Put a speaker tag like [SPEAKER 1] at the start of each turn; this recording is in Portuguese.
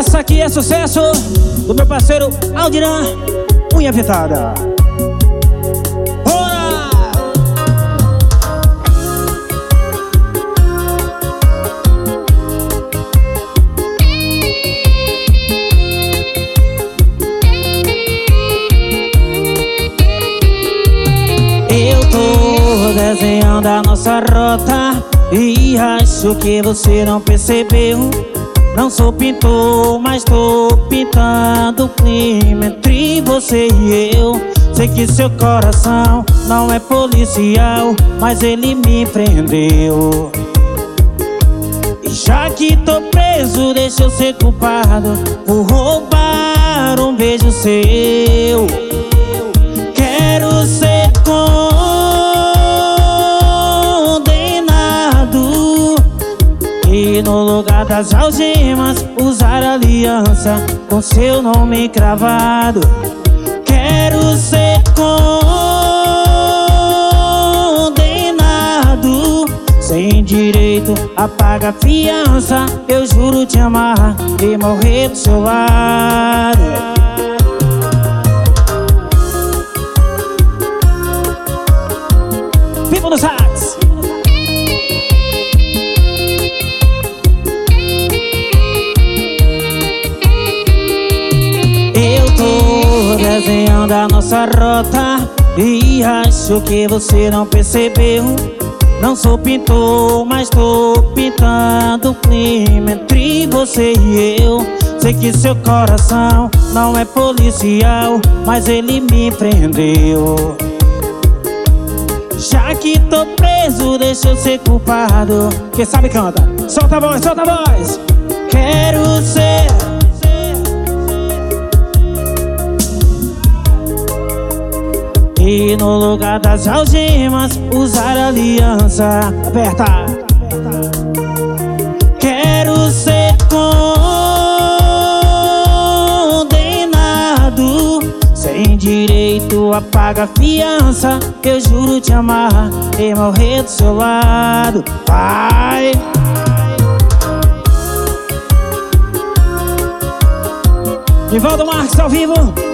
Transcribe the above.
[SPEAKER 1] Essa aqui é sucesso do meu parceiro Aldiran, Unha Pintada. Bora! Eu tô desenhando a nossa rota e acho que você não percebeu. Não sou pintor, mas tô pintando o clima entre você e eu. Sei que seu coração não é policial, mas ele me prendeu. E já que tô preso, deixa eu ser culpado por roubar um beijo seu. Quero ser condenado e no lugar das algemas usar aliança com seu nome cravado. Quero ser condenado sem direito a pagar fiança. Eu juro te amar e morrer do seu lado. Vivo no sax. Desenhando a nossa rota e acho que você não percebeu. Não sou pintor, mas tô pintando o clima entre você e eu. Sei que seu coração não é policial, mas ele me prendeu. Já que tô preso, deixa eu ser culpado. Quem sabe canta, solta a voz, solta a voz. Quero ser e no lugar das algemas usar aliança. Aperta. Quero ser condenado sem direito a pagar fiança. Eu juro te amar e morrer do seu lado. Vai! Nivaldo Marques ao vivo.